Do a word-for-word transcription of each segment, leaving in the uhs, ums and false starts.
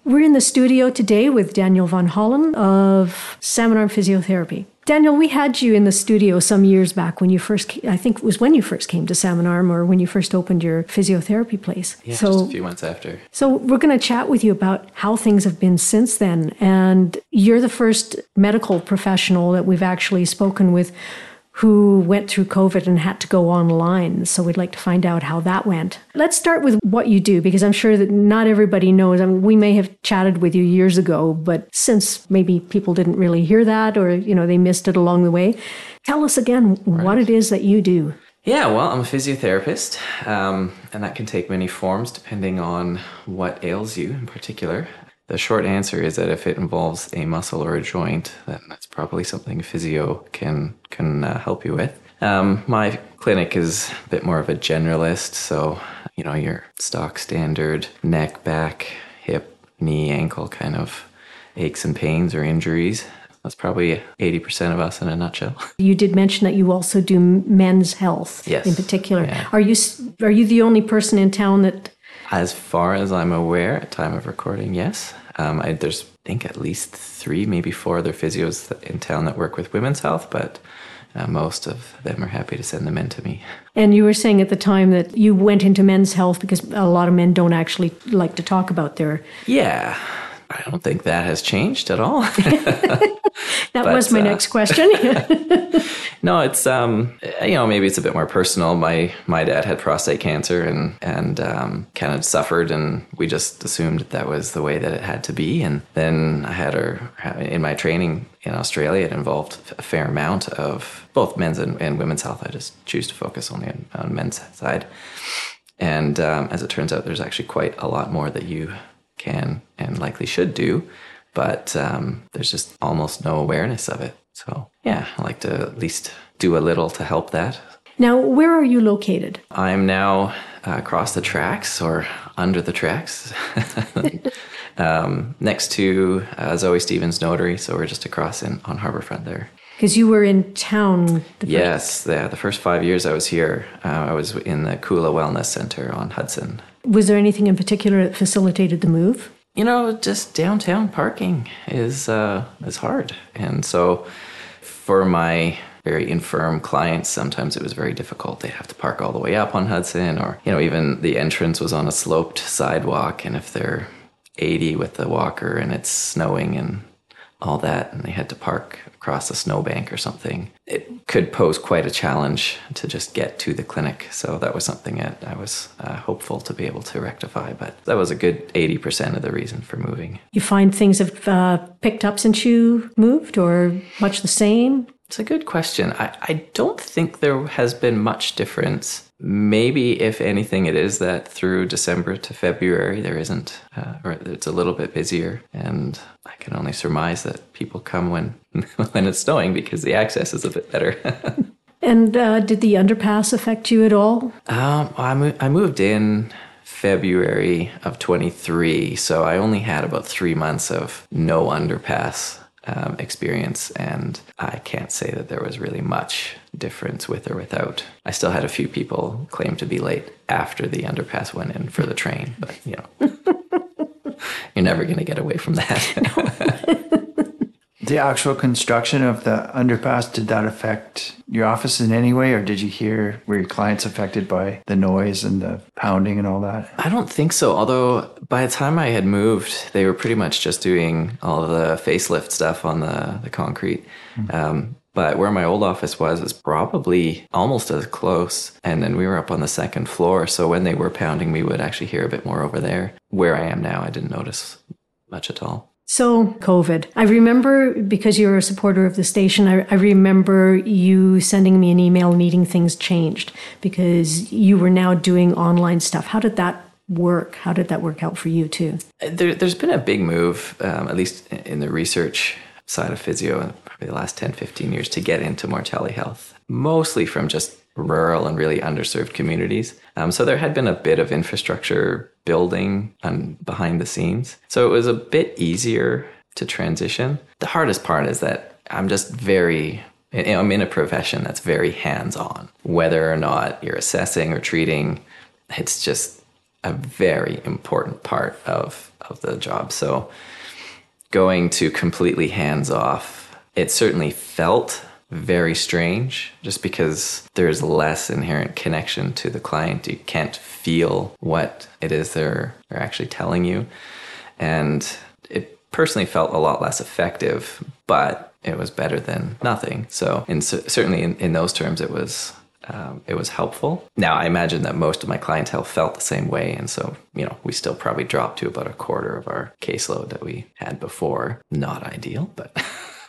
We're in the studio today with Daniel Van Hollen of Salmon Arm Physiotherapy. Daniel, we had you in the studio some years back when you first, I think it was when you first came to Salmon Arm or when you first opened your physiotherapy place. Yeah, so, just a few months after. So we're going to chat with you about how things have been since then. And you're the first medical professional that we've actually spoken with who went through COVID and had to go online. So we'd like to find out how that went. Let's start with what you do, because I'm sure that not everybody knows. I mean, we may have chatted with you years ago, but since maybe people didn't really hear that or, you know, they missed it along the way, tell us again right. what it is that you do. Yeah, well, I'm a physiotherapist, um, and that can take many forms depending on what ails you in particular. The short answer is that if it involves a muscle or a joint, then that's probably something physio can can uh, help you with. Um, my clinic is a bit more of a generalist, so you know your stock standard neck, back, hip, knee, ankle kind of aches and pains or injuries. That's probably eighty percent of us in a nutshell. You did mention that you also do men's health yes. in particular. Yeah. Are you are you the only person in town that... As far as I'm aware, at time of recording, yes. Um, I, there's, I think, at least three, maybe four other physios in town that work with women's health, but uh, most of them are happy to send them in to me. And you were saying at the time that you went into men's health because a lot of men don't actually like to talk about their... Yeah, I don't think that has changed at all. That but, was my uh, next question. No, it's, um, you know, maybe it's a bit more personal. My my dad had prostate cancer and, and um, kind of suffered, and we just assumed that that was the way that it had to be. And then I had her, in my training in Australia, it involved a fair amount of both men's and, and women's health. I just choose to focus only on, on men's side. And um, as it turns out, there's actually quite a lot more that you can and likely should do, but um, there's just almost no awareness of it. So yeah, I like to at least do a little to help that. Now, where are you located? I'm now uh, across the tracks or under the tracks, um, next to uh, Zoe Stevens Notary. So we're just across in on Harbourfront there. Because you were in town. The yes, first... yeah, the first five years I was here, uh, I was in the Kula Wellness Center on Hudson. Was there anything in particular that facilitated the move? You know, just downtown parking is uh, is hard. And so for my very infirm clients, sometimes it was very difficult. They'd have to park all the way up on Hudson, or, you know, even the entrance was on a sloped sidewalk. And if they're eighty with the walker and it's snowing and all that, and they had to park across a snowbank or something, it could pose quite a challenge to just get to the clinic. So that was something that I was uh, hopeful to be able to rectify, but that was a good eighty percent of the reason for moving. You find things have uh, picked up since you moved, or much the same? It's a good question. I, I don't think there has been much difference. Maybe, if anything, it is that through December to February, there isn't, uh, or it's a little bit busier. And I can only surmise that people come when, when it's snowing because the access is a bit better. And uh, did the underpass affect you at all? Um, I, mo- I moved in February of twenty-three, so I only had about three months of no underpass Um, experience, and I can't say that there was really much difference with or without. I still had a few people claim to be late after the underpass went in for the train, but you know, you're never going to get away from that. The actual construction of the underpass, did that affect your office in any way, or did you hear, were your clients affected by the noise and the pounding and all that? I don't think so, although by the time I had moved, they were pretty much just doing all of the facelift stuff on the, the concrete. Mm-hmm. Um, but where my old office was, was probably almost as close. And then we were up on the second floor, so when they were pounding, we would actually hear a bit more over there. Where I am now, I didn't notice much at all. So COVID, I remember, because you're a supporter of the station, I, I remember you sending me an email needing things changed because you were now doing online stuff. How did that work? How did that work out for you too? There, there's been a big move, um, at least in the research side of physio in probably the last ten, fifteen years, to get into more telehealth, mostly from just rural and really underserved communities. Um, so there had been a bit of infrastructure building on behind the scenes. So it was a bit easier to transition. The hardest part is that I'm just very, you know, I'm in a profession that's very hands-on. Whether or not you're assessing or treating, it's just a very important part of of the job. So going to completely hands off, it certainly felt very strange just because there's less inherent connection to the client. You can't feel what it is they're, they're actually telling you. And it personally felt a lot less effective, but it was better than nothing. So in, certainly in, in those terms, it was um, it was helpful. Now, I imagine that most of my clientele felt the same way. And so, you know, we still probably dropped to about a quarter of our caseload that we had before. Not ideal, but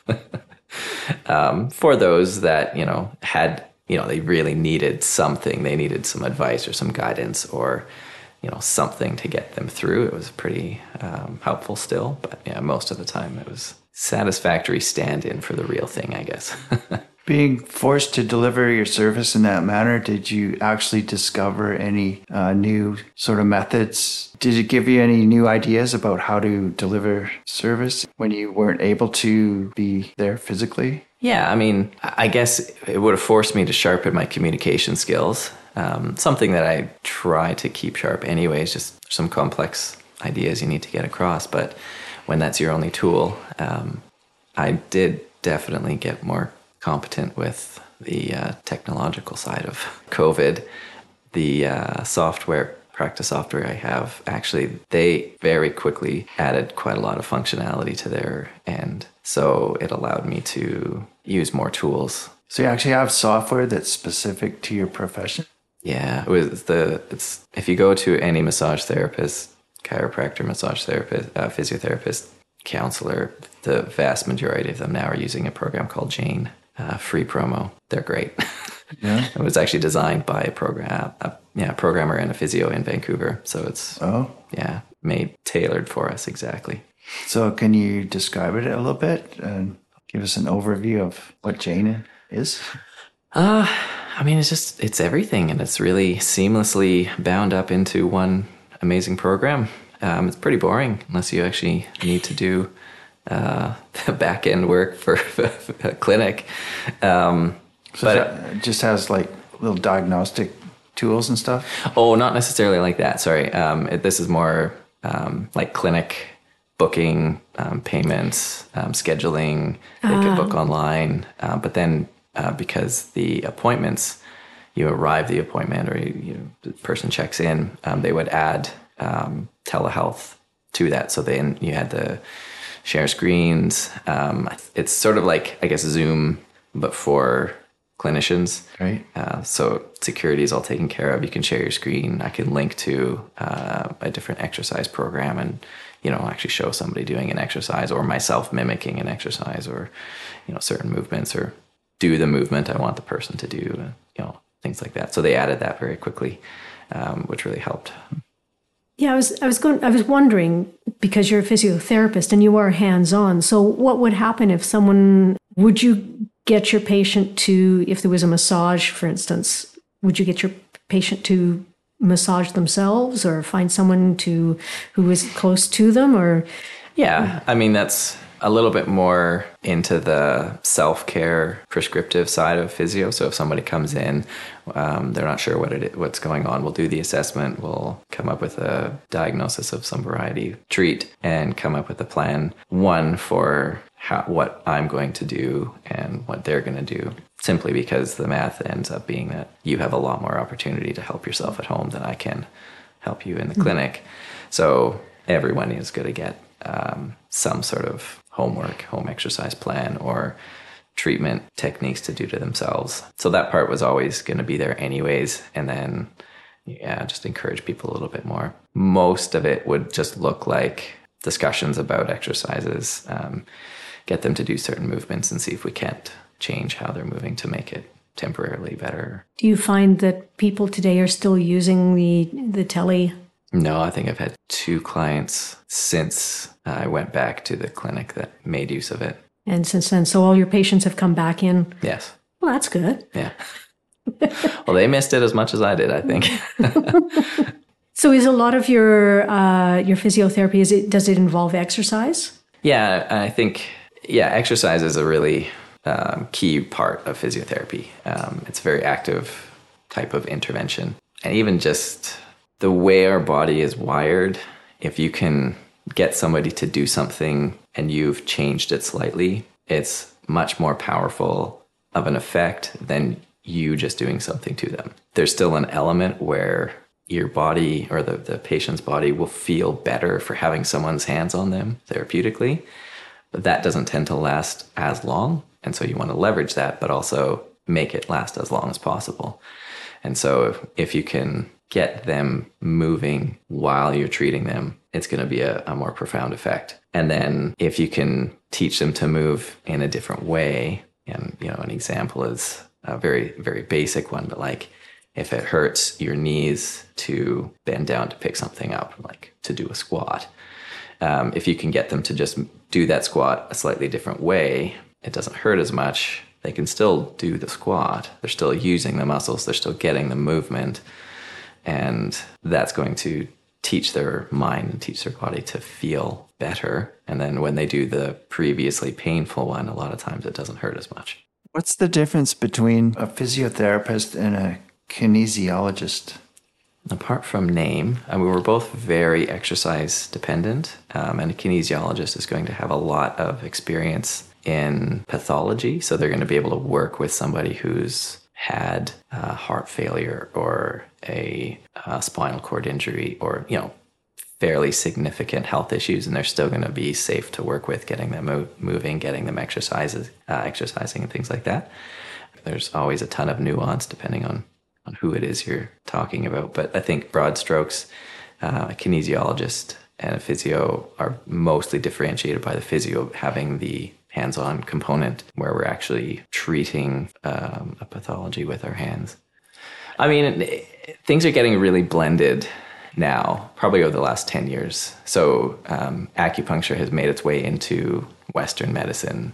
um, for those that, you know, had, you know, they really needed something, they needed some advice or some guidance or, you know, something to get them through. It was pretty um, helpful still. But yeah, most of the time it was satisfactory stand-in for the real thing, I guess. Being forced to deliver your service in that manner, did you actually discover any uh, new sort of methods? Did it give you any new ideas about how to deliver service when you weren't able to be there physically? Yeah, I mean, I guess it would have forced me to sharpen my communication skills. Um, something that I try to keep sharp anyways, just some complex ideas you need to get across. But when that's your only tool, um, I did definitely get more competent with the uh, technological side of COVID. The uh, software, practice software I have, actually, they very quickly added quite a lot of functionality to their end. So it allowed me to use more tools. So you actually have software that's specific to your profession? Yeah, it was the it's if you go to any massage therapist, chiropractor, massage therapist, uh, physiotherapist, counselor, the vast majority of them now are using a program called Jane. Uh, free promo. They're great. Yeah. It was actually designed by a program, a, yeah, programmer and a physio in Vancouver. So it's oh yeah, made tailored for us exactly. So can you describe it a little bit and give us an overview of what Jane is? Uh, I mean, it's just it's everything, and it's really seamlessly bound up into one amazing program. Um, it's pretty boring unless you actually need to do Uh, the back end work for a clinic. Um, so but it just has like little diagnostic tools and stuff? Oh, not necessarily like that. Sorry. Um, it, this is more um, like clinic booking, um, payments, um, scheduling. They Ah. could book online. Uh, but then uh, because the appointments, you arrive the appointment or you, you, the person checks in, um, they would add um, telehealth to that. So then you had the share screens. Um, it's sort of like, I guess, Zoom, but for clinicians. Right. Uh, so security is all taken care of. You can share your screen. I can link to uh, a different exercise program and, you know, actually show somebody doing an exercise or myself mimicking an exercise or, you know, certain movements or do the movement I want the person to do, you know, things like that. So they added that very quickly, um, which really helped. Yeah, I was I was going I was wondering, because you're a physiotherapist and you are hands-on. So what would happen if someone would you get your patient to, if there was a massage, for instance, would you get your patient to massage themselves or find someone to who is close to them or Yeah, I mean that's a little bit more into the self-care prescriptive side of physio. So if somebody comes in, um, they're not sure what it is, what's going on, we'll do the assessment, we'll come up with a diagnosis of some variety, treat, and come up with a plan, one for how, what I'm going to do and what they're going to do, simply because the math ends up being that you have a lot more opportunity to help yourself at home than I can help you in the mm-hmm. clinic. So everyone is going to get um, some sort of homework, home exercise plan, or treatment techniques to do to themselves. So that part was always going to be there anyways. And then, yeah, just encourage people a little bit more. Most of it would just look like discussions about exercises, um, get them to do certain movements and see if we can't change how they're moving to make it temporarily better. Do you find that people today are still using the, the tele? No, I think I've had two clients since I went back to the clinic that made use of it. And since then, so all your patients have come back in? Yes. Well, that's good. Yeah. Well, they missed it as much as I did, I think. So is a lot of your uh, your physiotherapy, is it, does it involve exercise? Yeah, I think, yeah, exercise is a really um, key part of physiotherapy. Um, it's a very active type of intervention. And even just the way our body is wired, if you can get somebody to do something and you've changed it slightly, it's much more powerful of an effect than you just doing something to them. There's still an element where your body or the, the patient's body will feel better for having someone's hands on them therapeutically, but that doesn't tend to last as long. And so you want to leverage that, but also make it last as long as possible. And so if, if you can get them moving while you're treating them, it's going to be a, a more profound effect. And then if you can teach them to move in a different way, and you know, an example is a very, very basic one, but like if it hurts your knees to bend down to pick something up, like to do a squat, um, if you can get them to just do that squat a slightly different way, it doesn't hurt as much. They can still do the squat. They're still using the muscles. They're still getting the movement. And that's going to teach their mind and teach their body to feel better. And then when they do the previously painful one, a lot of times it doesn't hurt as much. What's the difference between a physiotherapist and a kinesiologist? Apart from name, and we were both very exercise dependent, um, and a kinesiologist is going to have a lot of experience in pathology. So they're going to be able to work with somebody who's had uh, heart failure or a uh, spinal cord injury or, you know, fairly significant health issues, and they're still going to be safe to work with, getting them mo- moving, getting them exercises, uh, exercising and things like that. There's always a ton of nuance depending on, on who it is you're talking about. But I think broad strokes, uh, a kinesiologist and a physio are mostly differentiated by the physio having the hands-on component where we're actually treating um, a pathology with our hands. I mean, it, things are getting really blended now, probably over the last ten years. So um, acupuncture has made its way into Western medicine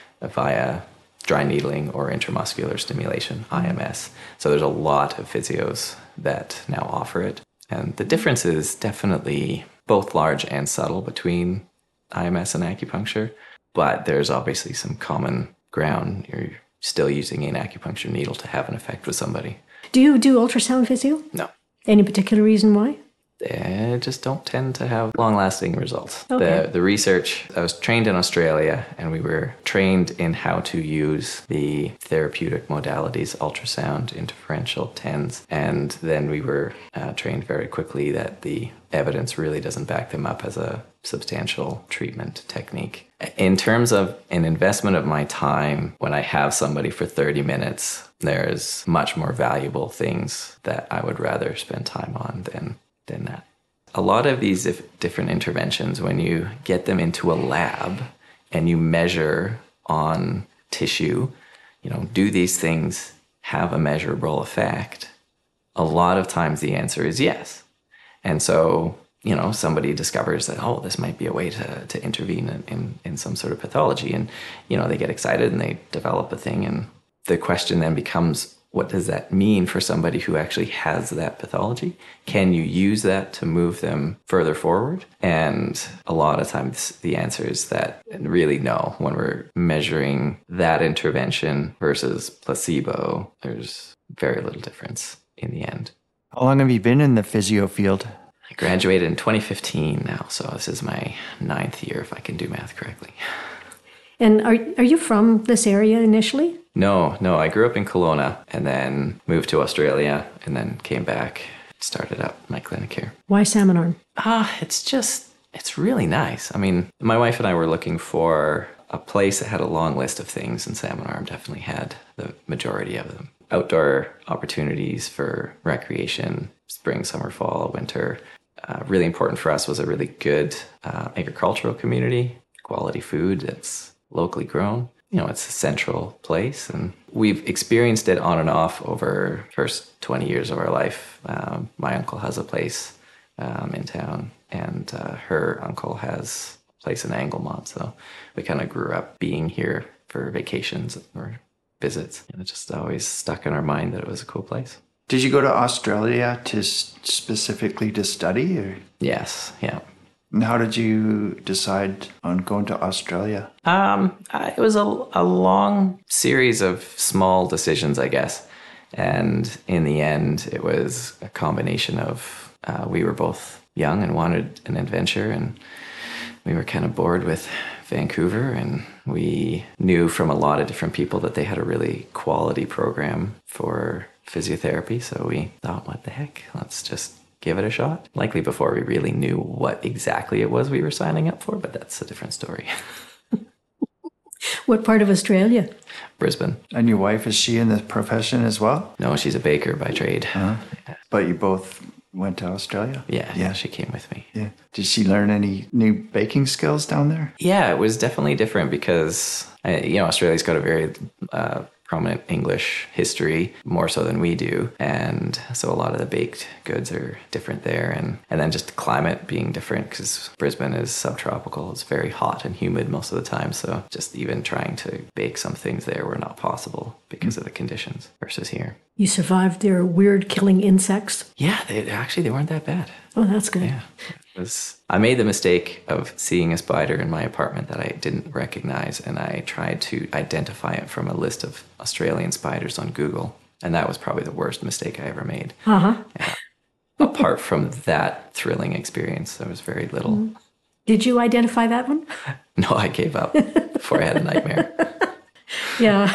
via dry needling or intramuscular stimulation, I M S. So there's a lot of physios that now offer it. And the difference is definitely both large and subtle between I M S and acupuncture. But there's obviously some common ground. You're still using an acupuncture needle to have an effect with somebody. Do you do ultrasound physio? No. Any particular reason why? They just don't tend to have long-lasting results. Okay. The the research, I was trained in Australia, and we were trained in how to use the therapeutic modalities, ultrasound, interferential, TENS, and then we were uh, trained very quickly that the evidence really doesn't back them up as a substantial treatment technique. In terms of an investment of my time, when I have somebody for thirty minutes, there's much more valuable things that I would rather spend time on than than that. A lot of these different interventions, when you get them into a lab and you measure on tissue, you know, do these things have a measurable effect? A lot of times the answer is yes. And so, you know, somebody discovers that, oh, this might be a way to, to intervene in, in, in some sort of pathology. And, you know, they get excited and they develop a thing. And the question then becomes, what does that mean for somebody who actually has that pathology? Can you use that to move them further forward? And a lot of times the answer is that really no. When we're measuring that intervention versus placebo, there's very little difference in the end. How long have you been in the physio field? I graduated in twenty fifteen now, so this is my ninth year if I can do math correctly. And are are you from this area initially? No, no. I grew up in Kelowna and then moved to Australia and then came back, started up my clinic here. Why Salmon Arm? Ah, it's just, it's really nice. I mean, my wife and I were looking for a place that had a long list of things, and Salmon Arm definitely had the majority of them. Outdoor opportunities for recreation, spring, summer, fall, winter. Uh, really important for us was a really good uh, agricultural community, quality food that's locally grown. You know, it's a central place, and we've experienced it on and off over the first twenty years of our life. Um, my uncle has a place um, in town, and uh, her uncle has a place in Anglemont. So we kind of grew up being here for vacations or visits. And it just always stuck in our mind that it was a cool place. Did you go to Australia to specifically to study? Or? Yes, yeah. And how did you decide on going to Australia? Um, it was a, a long series of small decisions, I guess. And in the end, it was a combination of uh, we were both young and wanted an adventure. And we were kind of bored with Vancouver, and we knew from a lot of different people that they had a really quality program for physiotherapy. So we thought, what the heck, let's just give it a shot. Likely before we really knew what exactly it was we were signing up for, but that's a different story. What part of Australia? Brisbane. And your wife, is she in the profession as well? No, she's a baker by trade. Uh-huh. But you both went to Australia? Yeah, yeah, she came with me. Yeah. Did she learn any new baking skills down there? Yeah, it was definitely different because, uh, you know, Australia's got a very uh, prominent English history, more so than we do. And so a lot of the baked goods are different there. And, and then just the climate being different because Brisbane is subtropical. It's very hot and humid most of the time. So just even trying to bake some things there were not possible because of the conditions versus here. You survived their weird killing insects? Yeah, they actually, they weren't that bad. Oh, that's good. Yeah. It was, I made the mistake of seeing a spider in my apartment that I didn't recognize, and I tried to identify it from a list of Australian spiders on Google, and that was probably the worst mistake I ever made. Uh-huh. Yeah. Apart from that thrilling experience, there was very little. Did you identify that one? No, I gave up before I had a nightmare. Yeah.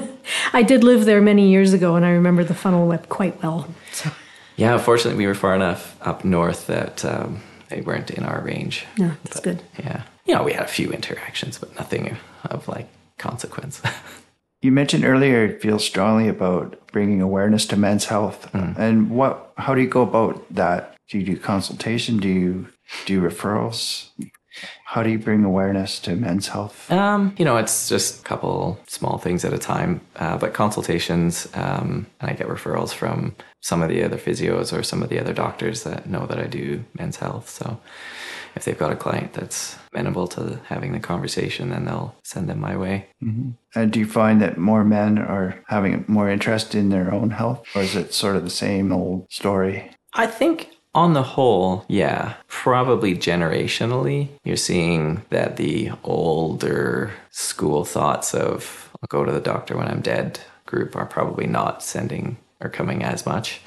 I did live there many years ago, and I remember the funnel web quite well. So. Yeah, unfortunately, we were far enough up north that um, they weren't in our range. No, that's but, good. Yeah. You know, we had a few interactions, but nothing of like consequence. You mentioned earlier you feel strongly about bringing awareness to men's health. Mm. And what? How do you go about that? Do you do consultation? Do you do referrals? How do you bring awareness to men's health? Um, you know, it's just a couple small things at a time. Uh, but consultations, um, and I get referrals from some of the other physios or some of the other doctors that know that I do men's health. So if they've got a client that's amenable to having the conversation, then they'll send them my way. Mm-hmm. And do you find that more men are having more interest in their own health, or is it sort of the same old story? I think on the whole, yeah, probably generationally, you're seeing that the older school thoughts of I'll go to the doctor when I'm dead group are probably not sending or coming as much.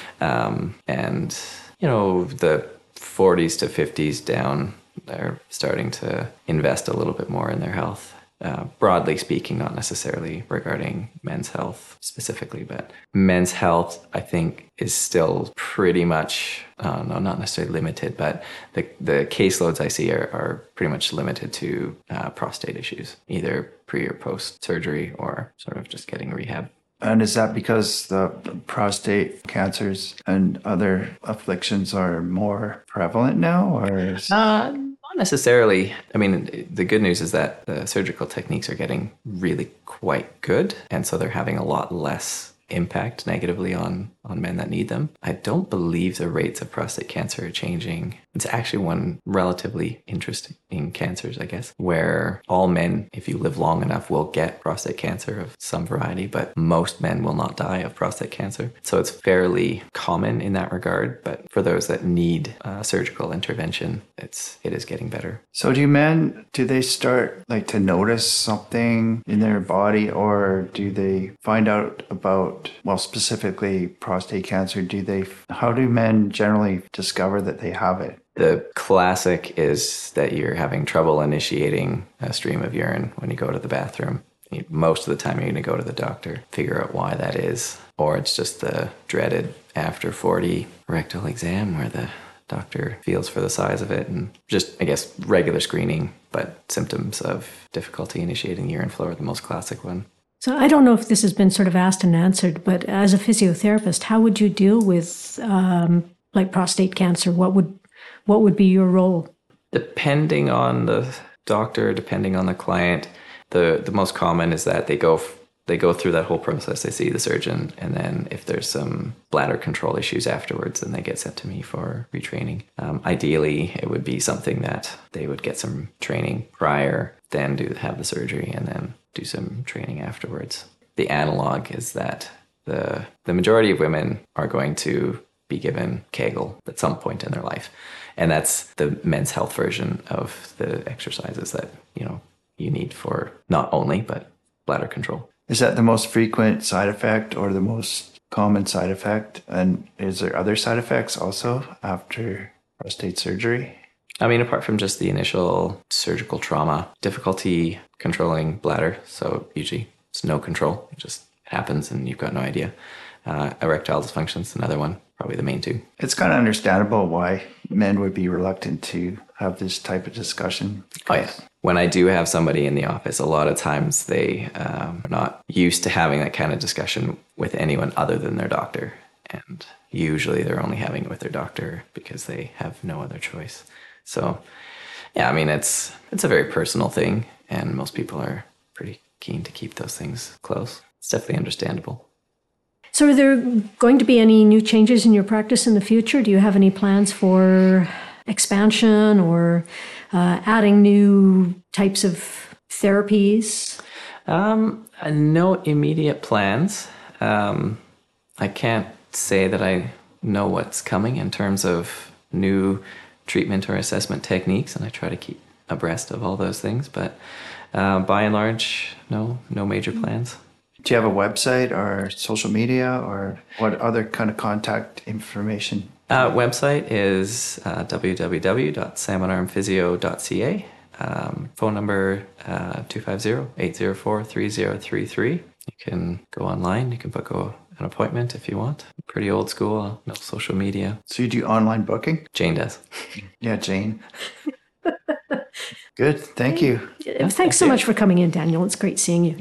Um, and, you know, the forties to fifties down, they're starting to invest a little bit more in their health. Uh, broadly speaking, not necessarily regarding men's health specifically, but men's health, I think, is still pretty much, uh, no, not necessarily limited, but the, the caseloads I see are, are pretty much limited to uh, prostate issues, either pre or post surgery or sort of just getting rehab. And is that because the prostate cancers and other afflictions are more prevalent now, or is... Uh, Not necessarily. I mean, the good news is that the surgical techniques are getting really quite good. And so they're having a lot less impact negatively on, on men that need them. I don't believe the rates of prostate cancer are changing. It's actually one relatively interesting cancers, I guess, where all men, if you live long enough, will get prostate cancer of some variety, but most men will not die of prostate cancer. So it's fairly common in that regard. But for those that need uh, surgical intervention, it's it is getting better. So do men, do they start like to notice something in their body, or do they find out about, well, specifically prostate cancer, do they, how do men generally discover that they have it? The classic is that you're having trouble initiating a stream of urine when you go to the bathroom. Most of the time you're going to go to the doctor, figure out why that is. Or it's just the dreaded after forty rectal exam where the doctor feels for the size of it, and just, I guess, regular screening, but symptoms of difficulty initiating urine flow are the most classic one. So I don't know if this has been sort of asked and answered, but as a physiotherapist, how would you deal with um, like prostate cancer? What would what would be your role? Depending on the doctor, depending on the client, the, the most common is that they go they go through that whole process. They see the surgeon, and then if there's some bladder control issues afterwards, then they get sent to me for retraining. Um, ideally, it would be something that they would get some training prior, then do have the surgery, and then do some training afterwards. The analog is that the the majority of women are going to be given Kegel at some point in their life. And that's the men's health version of the exercises that, you know, you need for not only, but bladder control. Is that the most frequent side effect or the most common side effect? And is there other side effects also after prostate surgery? I mean, apart from just the initial surgical trauma, difficulty controlling bladder. So usually it's no control. It just happens and you've got no idea. Uh, erectile dysfunction is another one, probably the main two. It's kind of understandable why men would be reluctant to have this type of discussion. Oh, yeah. When I do have somebody in the office, a lot of times they um, are not used to having that kind of discussion with anyone other than their doctor. And usually they're only having it with their doctor because they have no other choice. So, yeah, I mean, it's it's a very personal thing, and most people are pretty keen to keep those things close. It's definitely understandable. So are there going to be any new changes in your practice in the future? Do you have any plans for expansion or uh, adding new types of therapies? Um, no immediate plans. Um, I can't say that I know what's coming in terms of new treatment or assessment techniques, and I try to keep abreast of all those things. But uh, by and large, no, no major plans. Do you have a website or social media, or what other kind of contact information? Uh, website is uh, w w w dot salmon arm physio dot c a. Um, phone number uh, two five zero, eight zero four, three zero three three. You can go online. You can book a, an appointment if you want. Pretty old school. No social media. So you do online booking? Jane does. Yeah, Jane. Good. Thank you. Thanks so much for coming in, Daniel. It's great seeing you.